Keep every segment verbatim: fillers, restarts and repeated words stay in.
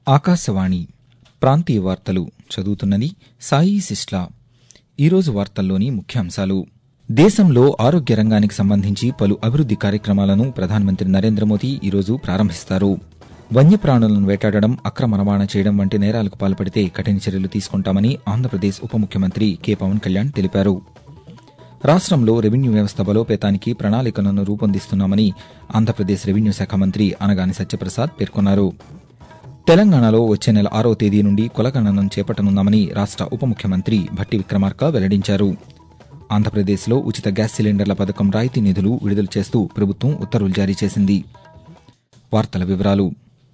ఆకాశవాణి ప్రాంతీయ వార్తలు చదువుతున్నది సాయి సిస్లా. ఈరోజు వార్తల్లోని ముఖ్యాంశాలు: దేశంలో ఆరోగ్య రంగానికి సంబంధించి పలు అభివృద్ది కార్యక్రమాలను ప్రధానమంత్రి నరేంద్ర మోదీ ఈరోజు ప్రారంభిస్తారు. వన్యప్రాణులను వేటాడడం, అక్రమ రవాణా చేయడం వంటి నేరాలకు పాల్పడితే కఠిన చర్యలు తీసుకుంటామని ఆంధ్రప్రదేశ్ ఉప ముఖ్యమంత్రి కె పవన్ కళ్యాణ్ తెలిపారు. రాష్టంలో రెవెన్యూ వ్యవస్థ బలోపేతానికి ప్రణాళికలను రూపొందిస్తున్నామని ఆంధ్రప్రదేశ్ రెవెన్యూ శాఖ మంత్రి అనగాని సత్యప్రసాద్ పేర్కొన్నారు. తెలంగాణలో వచ్చే నెల ఆరో తేదీ నుండి కులగణనను చేపట్టనున్నామని రాష్ట ఉప ముఖ్యమంత్రి భట్టి విక్రమార్క వెల్లడించారు. ఆంధ్రప్రదేశ్లో ఉచిత గ్యాస్ సిలిండర్ల పథకం రాయితీ నిధులు విడుదల చేస్తూ ప్రభుత్వం ఉత్తర్వులు జారీ చేసింది. వార్తల వివరాలు: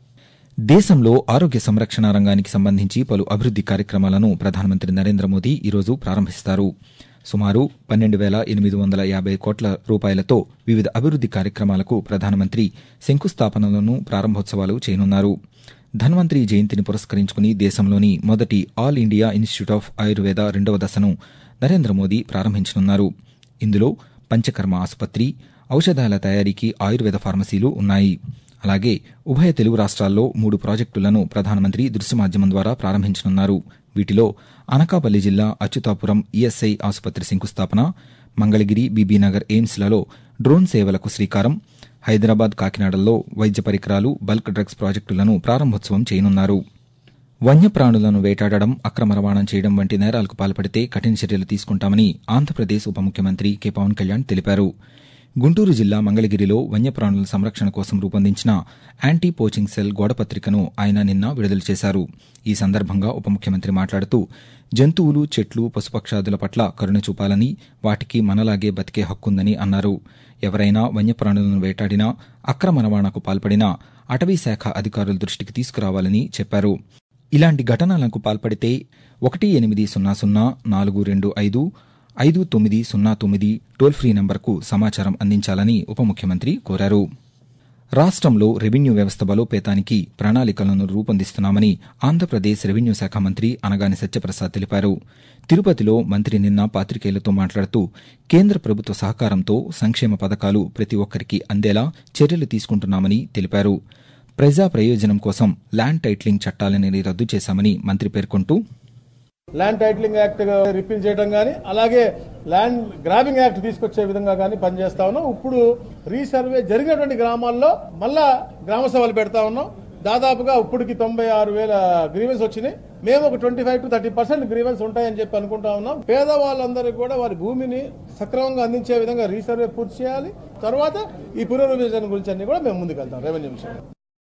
దేశంలో ఆరోగ్య సంరక్షణ రంగానికి సంబంధించి పలు అభివృద్ది కార్యక్రమాలను ప్రధానమంత్రి నరేంద్ర మోదీ ఈరోజు ప్రారంభిస్తారు. సుమారు పన్నెండు వేల ఎనిమిది వందల యాబై కోట్ల రూపాయలతో వివిధ అభివృద్ది కార్యక్రమాలకు ప్రధానమంత్రి శంకుస్థాపనలను, ప్రారంభోత్సవాలు చేయనున్నారు. ధన్వంతరి జయంతిని పురస్కరించుకుని దేశంలోని మొదటి all India institute of Ayurveda రెండవ దశను నరేంద్ర మోదీ ప్రారంభించనున్నారు. ఇందులో పంచకర్మ ఆసుపత్రి, ఔషధాల తయారీకి ఆయుర్వేద ఫార్మసీలు ఉన్నాయి. అలాగే ఉభయ తెలుగు రాష్ట్రాల్లో మూడు ప్రాజెక్టులను ప్రధానమంత్రి దృశ్య మాధ్యమం ద్వారా ప్రారంభించనున్నారు. వీటిలో అనకాపల్లి జిల్లా అచ్యుతాపురం ఈఎస్ఐ ఆసుపత్రి శంకుస్థాపన, మంగళగిరి, బీబీనగర్ ఎయిమ్స్లలో డ్రోన్ సేవలకు శ్రీకారం, హైదరాబాద్, కాకినాడల్లో వైద్య పరికరాలు, బల్క్ డ్రగ్స్ ప్రాజెక్టులను ప్రారంభోత్సవం చేయనున్నారు. వన్యప్రాణులను వేటాడడం, అక్రమ రవాణా చేయడం వంటి నేరాలకు పాల్పడితే కఠిన చర్యలు తీసుకుంటామని ఆంధ్రప్రదేశ్ ఉప ముఖ్యమంత్రి కె పవన్ కళ్యాణ్ తెలిపారు. గుంటూరు జిల్లా మంగళగిరిలో వన్యప్రాణుల సంరక్షణ కోసం రూపొందించిన యాంటీ పోచింగ్ సెల్ గోడపత్రికను ఆయన నిన్న విడుదల చేశారు. ఈ సందర్భంగా ఉప ముఖ్యమంత్రి మాట్లాడుతూ, జంతువులు, చెట్లు, పశుపక్షాదుల పట్ల కరుణ చూపాలని, వాటికి మనలాగే బతికే హక్కుందని అన్నారు. ఎవరైనా వన్యప్రాణులను వేటాడినా, అక్రమ రవాణాకు పాల్పడినా అటవీశాఖ అధికారుల దృష్టికి తీసుకురావాలని చెప్పారు. ఇలాంటి ఘటనలకు పాల్పడితే ఒకటి ఎనిమిది సున్నా సున్నా నాలుగు రెండు ఐదు ఐదు తొమ్మిది సున్నా తొమ్మిది టోల్ ఫ్రీ నంబర్కు సమాచారం అందించాలని ఉప ముఖ్యమంత్రి కోరారు. రాష్టంలో రెవెన్యూ వ్యవస్థ బలోపేతానికి ప్రణాళికలను రూపొందిస్తున్నామని ఆంధ్రప్రదేశ్ రెవెన్యూ శాఖ మంత్రి అనగాని సత్యప్రసాద్ తెలిపారు. తిరుపతిలో మంత్రి నిన్న పాతికేయులతో మాట్లాడుతూ, కేంద్ర ప్రభుత్వ సహకారంతో సంక్షేమ పథకాలు ప్రతి ఒక్కరికి అందేలా చర్యలు తీసుకుంటున్నామని తెలిపారు. ప్రజా ప్రయోజనం కోసం ల్యాండ్ టైటిలింగ్ చట్టాలని రద్దు చేశామని మంత్రి పేర్కొంటూ, ల్యాండ్ టైటిలింగ్ యాక్ట్ రిపీల్ చేయడం గానీ, అలాగే ల్యాండ్ గ్రాబింగ్ యాక్ట్ తీసుకొచ్చే విధంగా గానీ పనిచేస్తా ఉన్నాం. ఇప్పుడు రీసర్వే జరిగినటువంటి గ్రామాల్లో మళ్ళా గ్రామ సభలు పెడతా ఉన్నాం. దాదాపుగా ఇప్పటికి తొంభై ఆరు వేల గ్రీవెన్స్ వచ్చినాయి. మేము ఒక twenty five to thirty percent grievances ఉంటాయని చెప్పి అనుకుంటా ఉన్నాం. పేదవాళ్ళందరికీ కూడా వారి భూమిని సక్రమంగా అందించే విధంగా రీసర్వే పూర్తి చేయాలి. తర్వాత ఈ పునర్విభజన గురించి అన్ని కూడా మేము ముందుకెళ్తాం. రెవెన్యూ విషయంలో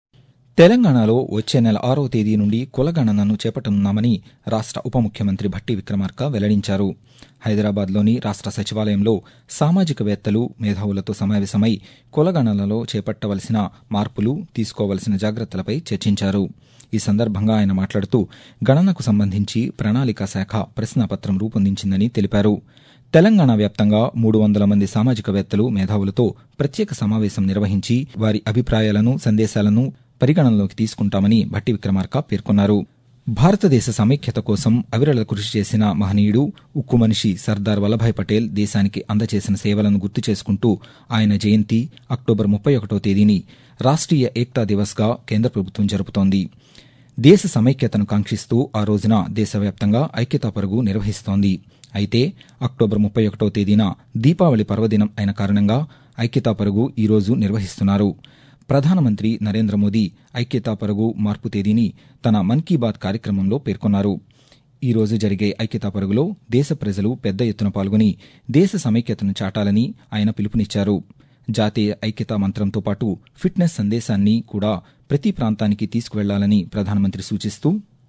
తెలంగాణలో వచ్చే నెల ఆరో తేదీ నుండి కులగణనను చేపట్టనున్నామని రాష్ట ఉప ముఖ్యమంత్రి భట్టి విక్రమార్క వెల్లడించారు. హైదరాబాద్లోని రాష్ట సచివాలయంలో సామాజికవేత్తలు, మేధావులతో సమావేశమై కులగణనలో చేపట్టవలసిన మార్పులు, తీసుకోవలసిన జాగ్రత్తలపై చర్చించారు. ఈ సందర్భంగా ఆయన మాట్లాడుతూ, గణనకు సంబంధించి ప్రణాళికా శాఖ ప్రశ్నాపత్రం రూపొందించిందని తెలిపారు. తెలంగాణ వ్యాప్తంగా మూడు వందల మంది సామాజికవేత్తలు, మేధావులతో ప్రత్యేక సమావేశం నిర్వహించి వారి అభిప్రాయాలను, సందేశాలను పరిగణనలోకి తీసుకుంటామని భట్టి విక్రమార్క పేర్కొన్నారు. భారతదేశ సమైక్యత కోసం అవిరళ కృషి చేసిన మహనీయుడు, ఉక్కు మనిషి సర్దార్ వల్లభాయ్ పటేల్ దేశానికి అందచేసిన సేవలను గుర్తు చేసుకుంటూ ఆయన జయంతి అక్టోబర్ ముప్పై ఒకటో తేదీని రాష్ట్రీయ ఏక్తా దివస్గా కేంద్ర ప్రభుత్వం జరుపుతోంది. దేశ సమైక్యతను కాంక్షిస్తూ ఆ రోజున దేశవ్యాప్తంగా ఐక్యతా పరుగు నిర్వహిస్తోంది. అయితే అక్టోబర్ ముప్పై ఒకటో తేదీన దీపావళి పర్వదినం అయిన కారణంగా ఐక్యతా పరుగు ఈరోజు నిర్వహిస్తున్నారు. ప్రధానమంత్రి నరేంద్ర మోదీ ఐక్యతా పరుగు మార్పు తేదీని తన మన్ కీ బాత్ కార్యక్రమంలో పేర్కొన్నారు. ఈ రోజు జరిగే ఐక్యతా పరుగులో దేశ ప్రజలు పెద్ద ఎత్తున పాల్గొని దేశ సమైక్యతను చాటాలని ఆయన పిలుపునిచ్చారు. జాతీయ ఐక్యతా మంత్రంతో పాటు ఫిట్నెస్ సందేశాన్ని కూడా ప్రతి ప్రాంతానికి తీసుకువెళ్లాలని ప్రధానమంత్రి సూచిస్తూ,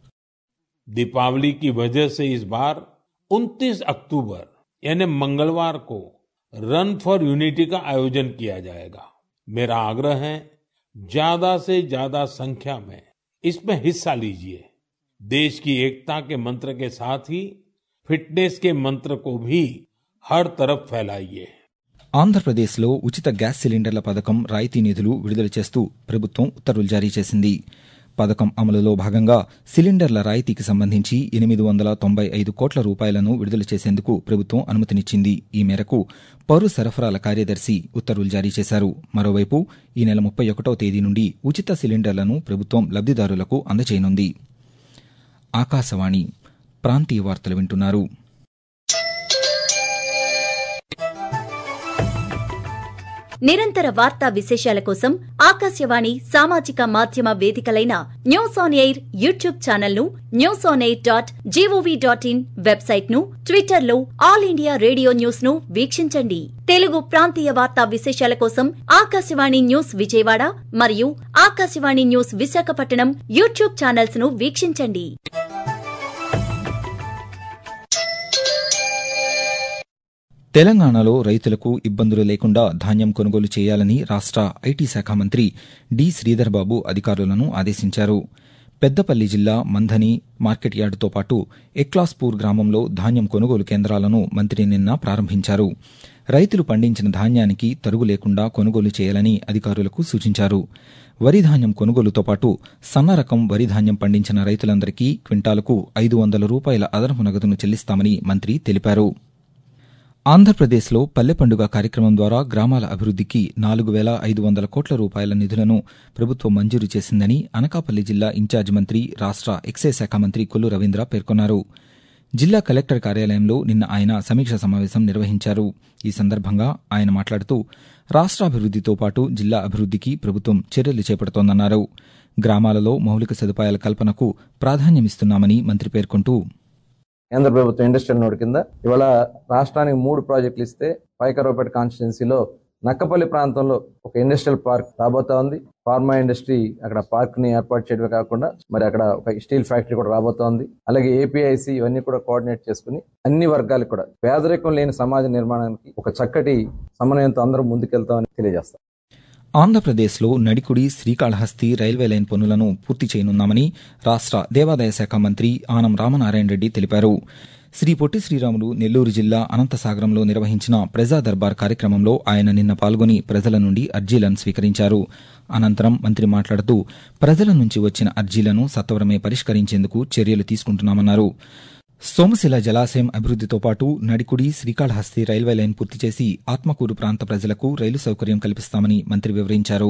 दीपावली की वजह से इस बार उनतीस अक्टूबर यानी मंगलवार को रन फॉर यूनिटी का आयोजन किया जाएगा. मेरा आग्रह है, ज्यादा से ज्यादा संख्या में इसमें हिस्सा लीजिए. देश की एकता के मंत्र के साथ ही फिटनेस के मंत्र को भी हर तरफ फैलाइए. ఆంధ్రప్రదేశ్లో ఉచిత గ్యాస్ సిలిండర్ల పథకం రాయితీ నిధులు విడుదల చేస్తూ ప్రభుత్వం ఉత్తర్వులు జారీ చేసింది. పథకం అమలులో భాగంగా సిలిండర్ల రాయితీకి సంబంధించి ఎనిమిది వందల తొంభై ఐదు కోట్ల రూపాయలను విడుదల చేసేందుకు ప్రభుత్వం అనుమతినిచ్చింది. ఈ మేరకు పౌర సరఫరాల కార్యదర్శి ఉత్తర్వులు జారీ చేశారు. మరోవైపు ఈ నెల ముప్పై ఒకటో తేదీ నుండి ఉచిత సిలిండర్లను ప్రభుత్వం లబ్దిదారులకు అందజేయనుంది. ఆకాశవాణి ప్రాంతీయ వార్తలు వింటున్నారు. నిరంతర వార్తా విశేషాల కోసం ఆకాశవాణి సామాజిక మాధ్యమ వేదికలైన news on air YouTube channel ను, news on air dot gov dot in website ను, ట్విట్టర్ లో ఆల్ ఇండియా రేడియో న్యూస్ ను వీక్షించండి. తెలుగు ప్రాంతీయ వార్తా విశేషాల కోసం ఆకాశవాణి న్యూస్ విజయవాడ మరియు Akashvani news Visakhapatnam YouTube channels ను వీక్షించండి. తెలంగాణలో రైతులకు ఇబ్బందులు లేకుండా ధాన్యం కొనుగోలు చేయాలని రాష్ట ఐటీ శాఖ మంత్రి డి శ్రీధర్బాబు అధికారులను ఆదేశించారు. పెద్దపల్లి జిల్లా మంథని మార్కెట్ యార్డుతో పాటు ఎక్లాస్పూర్ గ్రామంలో ధాన్యం కొనుగోలు కేంద్రాలను మంత్రి నిన్న ప్రారంభించారు. రైతులు పండించిన ధాన్యానికి తరుగు లేకుండా కొనుగోలు చేయాలని అధికారులకు సూచించారు. వరి ధాన్యం కొనుగోలుతో పాటు సన్న రకం వరి ధాన్యం పండించిన రైతులందరికీ క్వింటాలకు ఐదు వందల రూపాయల అదనపు నగదును చెల్లిస్తామని మంత్రి తెలిపారు. ఆంధ్రప్రదేశ్లో పల్లె పండుగ కార్యక్రమం ద్వారా గ్రామాల అభివృద్దికి నాలుగు వేల ఐదు వందల కోట్ల రూపాయల నిధులను ప్రభుత్వం మంజూరు చేసిందని అనకాపల్లి జిల్లా ఇన్ఛార్జ్ మంత్రి రాష్ట ఎక్సైజ్ శాఖ మంత్రి కొల్లు రవీంద్ర పేర్కొన్నారు. జిల్లా కలెక్టర్ కార్యాలయంలో నిన్న ఆయన సమీక్షా సమావేశం నిర్వహించారు. ఈ సందర్భంగా ఆయన మాట్లాడుతూ రాష్ట్రాభివృద్దితో పాటు జిల్లా అభివృద్దికి ప్రభుత్వం చర్యలు చేపడుతోందన్నారు. గ్రామాలలో మౌలిక సదుపాయాల కల్పనకు ప్రాధాన్యమిస్తున్నామని మంత్రి పేర్కొంటూ కేంద్ర ప్రభుత్వం ఇండస్ట్రియల్ నోడ్ కింద ఇవాళ రాష్ట్రానికి మూడు ప్రాజెక్టులు ఇస్తే పైకరవపేట కాన్స్టిట్యున్సీలో నక్కపల్లి ప్రాంతంలో ఒక ఇండస్ట్రియల్ పార్క్ రాబోతా ఉంది. ఫార్మా ఇండస్ట్రీ అక్కడ పార్క్ ని ఏర్పాటు చేయడమే కాకుండా మరి అక్కడ ఒక స్టీల్ ఫ్యాక్టరీ కూడా రాబోతా ఉంది. అలాగే ఏపీఐసి ఇవన్నీ కూడా కోఆర్డినేట్ చేసుకుని అన్ని వర్గాలకు కూడా పేదరికం లేని సమాజ నిర్మాణానికి ఒక చక్కటి సమన్వయంతో అందరూ ముందుకెళ్తామని తెలియజేస్తాం. ఆంధ్రప్రదేశ్లో నడికుడి శ్రీకాళహస్తి రైల్వే లైన్ పనులను పూర్తి చేయనున్నామని రాష్ట దేవాదాయ శాఖ మంత్రి ఆనం రామనారాయణ రెడ్డి తెలిపారు. శ్రీ పొట్టి శ్రీరాములు నెల్లూరు జిల్లా అనంతసాగరంలో నిర్వహించిన ప్రజా దర్బార్ కార్యక్రమంలో ఆయన నిన్న పాల్గొని ప్రజల నుండి అర్జీలను స్వీకరించారు. అనంతరం మంత్రి మాట్లాడుతూ ప్రజల నుంచి వచ్చిన అర్జీలను సత్వరమే పరిష్కరించేందుకు చర్యలు తీసుకుంటున్నామన్నారు. సోమశిల జలాశయం అభివృద్దితో పాటు నడికుడి శ్రీకాళహస్తి రైల్వే లైన్ పూర్తి చేసి ఆత్మకూరు ప్రాంత ప్రజలకు రైలు సౌకర్యం కల్పిస్తామని మంత్రి వివరించారు.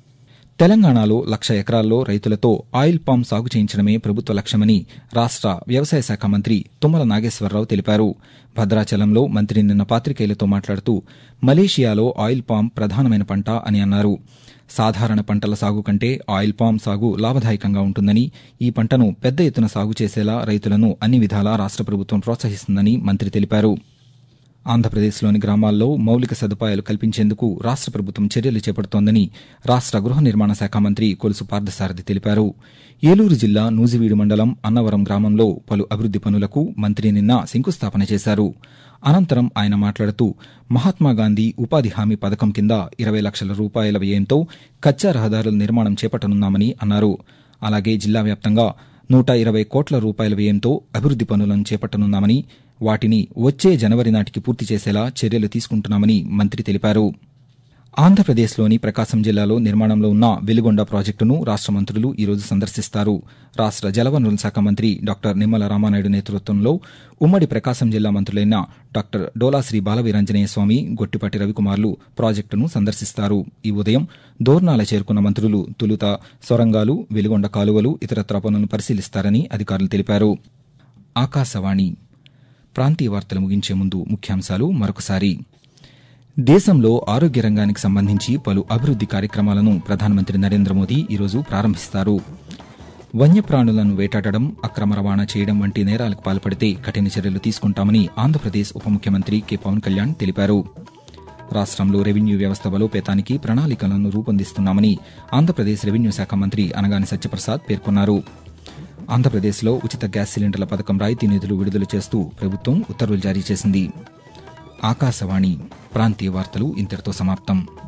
తెలంగాణలో లక్ష ఎకరాల్లో రైతులతో ఆయిల్ పామ్ సాగు చేయించడమే ప్రభుత్వ లక్ష్యమని రాష్ట వ్యవసాయ శాఖ మంత్రి తుమ్మల నాగేశ్వరరావు తెలిపారు. భద్రాచలంలో మంత్రి నిన్న పాతికేయులతో మాట్లాడుతూ మలేషియాలో ఆయిల్ పామ్ ప్రధానమైన పంట అని అన్నారు. సాధారణ పంటల సాగు కంటే ఆయిల్ పామ్ సాగు లాభదాయకంగా ఉంటుందని, ఈ పంటను పెద్ద ఎత్తున సాగు చేసేలా రైతులను అన్ని విధాలా రాష్ట ప్రభుత్వం ప్రోత్సహిస్తుందని మంత్రి తెలిపారు. ఆంధ్రప్రదేశ్లోని గ్రామాల్లో మౌలిక సదుపాయాలు కల్పించేందుకు రాష్ట ప్రభుత్వం చర్యలు చేపడుతోందని రాష్ట గృహ నిర్మాణ శాఖ మంత్రి కొలుసు పార్థసారథి తెలిపారు. ఏలూరు జిల్లా నూజివీడు మండలం అన్నవరం గ్రామంలో పలు అభివృద్ది పనులకు మంత్రి నిన్న శంకుస్థాపన చేశారు. అనంతరం ఆయన మాట్లాడుతూ మహాత్మాగాంధీ ఉపాధి హామీ పథకం కింద ఇరవై లక్షల రూపాయల వ్యయంతో కచ్చా రహదారుల నిర్మాణం చేపట్టనున్నామని అన్నారు. అలాగే జిల్లా వ్యాప్తంగా నూట ఇరవై కోట్ల రూపాయల వ్యయంతో అభివృద్ది పనులను చేపట్టనున్నామని, వాటిని వచ్చే జనవరి నాటికి పూర్తి చేసేలా చర్యలు తీసుకుంటున్నామని మంత్రి తెలిపారు. ఆంధ్రప్రదేశ్లోని ప్రకాశం జిల్లాలో నిర్మాణంలో ఉన్న వెలిగొండ ప్రాజెక్టును రాష్ట మంత్రులు ఈ రోజు సందర్శిస్తారు. రాష్ట జలవనరుల శాఖ మంత్రి డాక్టర్ నిమ్మల రామానాయుడు నేతృత్వంలో ఉమ్మడి ప్రకాశం జిల్లా మంత్రులైన డాక్టర్ డోలాశ్రీ బాలవీరాంజనేయ స్వామి, గొట్టిపాటి రవికుమార్లు ప్రాజెక్టును సందర్శిస్తారు. ఈ ఉదయం దోర్నాల చేరుకున్న మంత్రులు తొలుత సొరంగాలు, వెలిగొండ కాలువలు, ఇతరత్ర పనులను పరిశీలిస్తారని అధికారులు తెలిపారు. ఆకాశవాణి ప్రాంతీయ వార్తలు ముగించే ముందు ముఖ్యాంశాలు మరొకసారి. దేశంలో ఆరోగ్య రంగానికి సంబంధించి పలు అభివృద్ది కార్యక్రమాలను ప్రధానమంత్రి నరేంద్ర మోదీ ఈరోజు ప్రారంభిస్తారు. వన్యప్రాణులను వేటాడడం, అక్రమ రవాణా చేయడం వంటి నేరాలకు పాల్పడితే కఠిన చర్యలు తీసుకుంటామని ఆంధ్రప్రదేశ్ ఉప ముఖ్యమంత్రి కె పవన్ కళ్యాణ్ తెలిపారు. రాష్టంలో రెవెన్యూ వ్యవస్థ బలోపేతానికి ప్రణాళికలను రూపొందిస్తున్నామని ఆంధ్రప్రదేశ్ రెవెన్యూ శాఖ మంత్రి అనగాని సత్యప్రసాద్ పేర్కొన్నారు. ఆంధ్రప్రదేశ్లో ఉచిత గ్యాస్ సిలిండర్ల పథకం రాయితీ నిధులు విడుదల చేస్తూ ప్రభుత్వం ఉత్తర్వులు జారీ చేసింది. ఆకాశవాణి ప్రాంతీయ వార్తలు ఇంతటితో సమాప్తం.